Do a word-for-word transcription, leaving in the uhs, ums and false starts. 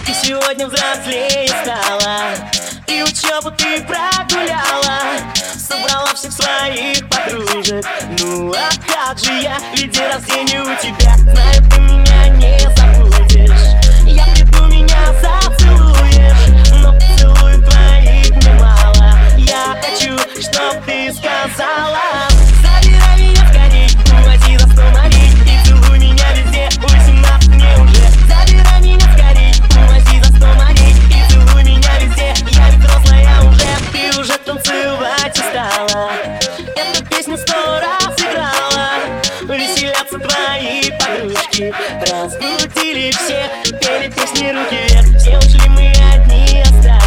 Ты сегодня взрослее стала, и учебу ты прогуляла, собрала всех своих подружек. Ну а как же я, ведь день рождения у тебя. Знаю, ты меня не забудешь, я приду, меня зацелуешь, но поцелуев твоих мне мало. Я хочу, чтоб ты сказала: забирай меня скорей, увози за сто морей и целуй меня везде, восемнадцать мне уже. Забирай меня скорей, увози за сто морей и целуй меня везде, я ведь взрослая уже. Ты уже танцевать устала, эту песню сто раз играла, веселятся твои подружки, разбудили всех, пели песни руки вверх. Все ушли, мы одни остались.